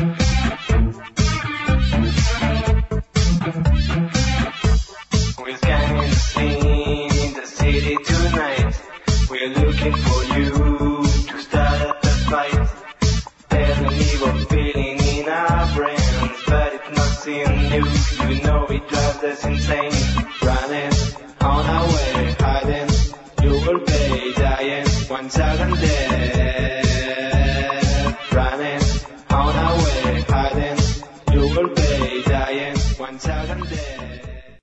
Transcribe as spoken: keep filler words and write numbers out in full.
We're scanning the scene in the city tonight. We're looking for you to start a fight. There's an evil feeling in our brains, but it's not seeing you. You know it drives us insane. Running on our way, hiding. You will pay, dying once out and dead.